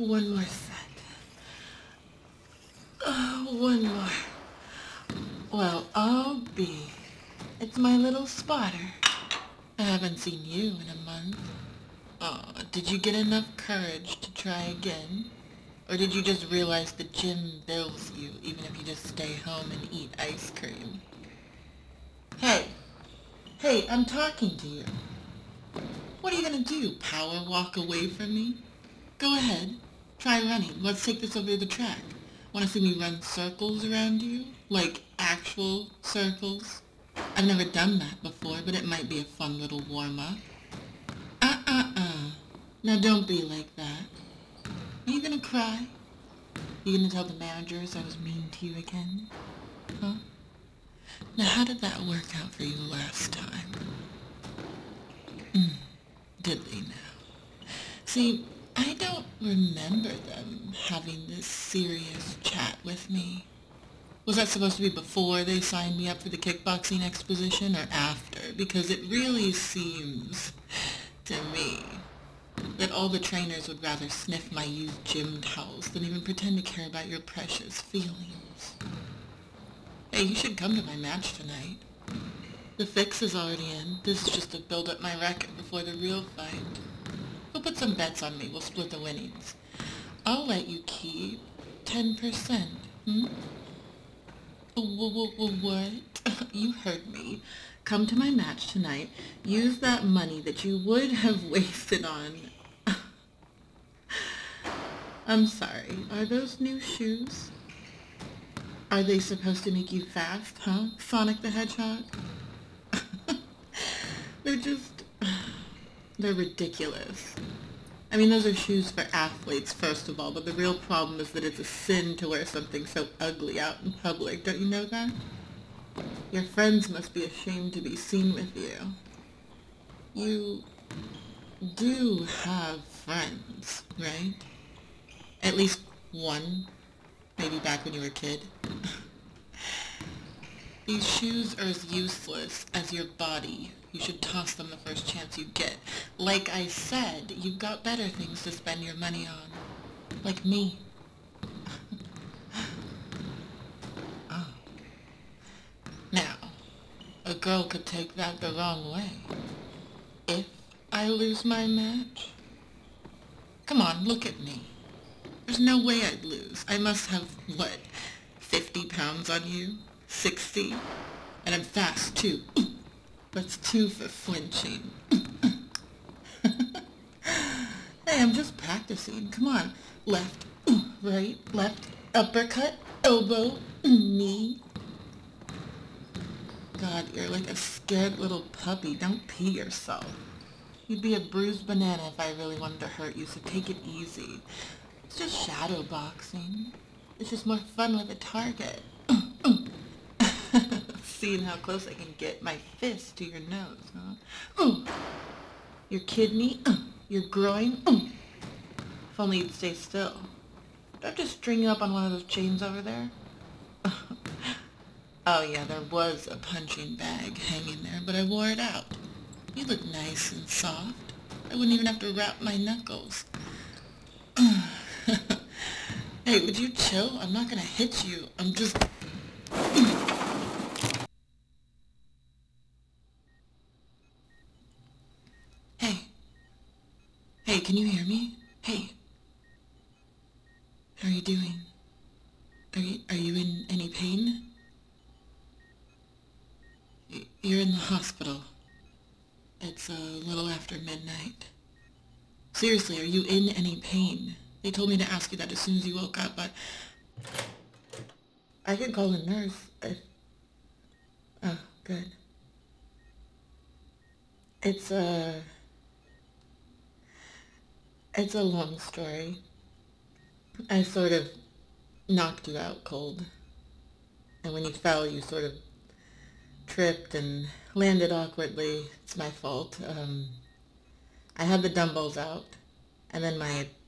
One more set. One more. Well, I'll be. It's my little spotter. I haven't seen you in a month. Oh, did you get enough courage to try again? Or did you just realize the gym bills you even if you just stay home and eat ice cream? Hey, hey, I'm talking to you. What are you gonna do? Power walk away from me? Go ahead. Try running. Let's take this over the track. Want to see me run circles around you? Like actual circles? I've never done that before, but it might be a fun little warm-up. Uh-uh-uh. Now don't be like that. Are you gonna cry? You gonna tell the managers I was mean to you again? Huh? Now how did that work out for you last time? Did they now? See, I don't remember them having this serious chat with me. Was that supposed to be before they signed me up for the kickboxing exposition or after? Because it really seems to me that all the trainers would rather sniff my used gym towels than even pretend to care about your precious feelings. Hey, you should come to my match tonight. The fix is already in. This is just to build up my record before the real fight. Who'll put some bets on me? We'll split the winnings. I'll let you keep 10%. Hmm? What? You heard me. Come to my match tonight. Use that money that you would have wasted on... I'm sorry. Are those new shoes? Are they supposed to make you fast, huh? Sonic the Hedgehog? They're just... They're ridiculous. I mean, those are shoes for athletes, first of all, but the real problem is that it's a sin to wear something so ugly out in public. Don't you know that? Your friends must be ashamed to be seen with you. You do have friends, right? At least one, maybe back when you were a kid. These shoes are as useless as your body. You should toss them the first chance you get. Like I said, you've got better things to spend your money on. Like me. Oh. Now, a girl could take that the wrong way. If I lose my match? Come on, look at me. There's no way I'd lose. I must have, what, 50 pounds on you? 60? And I'm fast, too. That's 2 for flinching. Hey, I'm just practicing. Come on. Left, right, left, uppercut, elbow, knee. God, you're like a scared little puppy. Don't pee yourself. You'd be a bruised banana if I really wanted to hurt you, so take it easy. It's just shadow boxing. It's just more fun with a target. Seeing how close I can get my fist to your nose, huh? Your kidney, your groin. If only you'd stay still. Do I have to string you up on one of those chains over there? Oh yeah, there was a punching bag hanging there, but I wore it out. You look nice and soft. I wouldn't even have to wrap my knuckles. Hey, would you chill? I'm not gonna hit you. I'm just... Hey. Hey, can you hear me? Hey. How are you doing? Are you in any pain? You're in the hospital. It's a little after midnight. Seriously, are you in any pain? They told me to ask you that as soon as you woke up, but... I can call a nurse if... Oh, good. It's a... It's a long story. I sort of knocked you out cold. And when you fell, you sort of tripped and landed awkwardly. It's my fault. I had the dumbbells out, and then my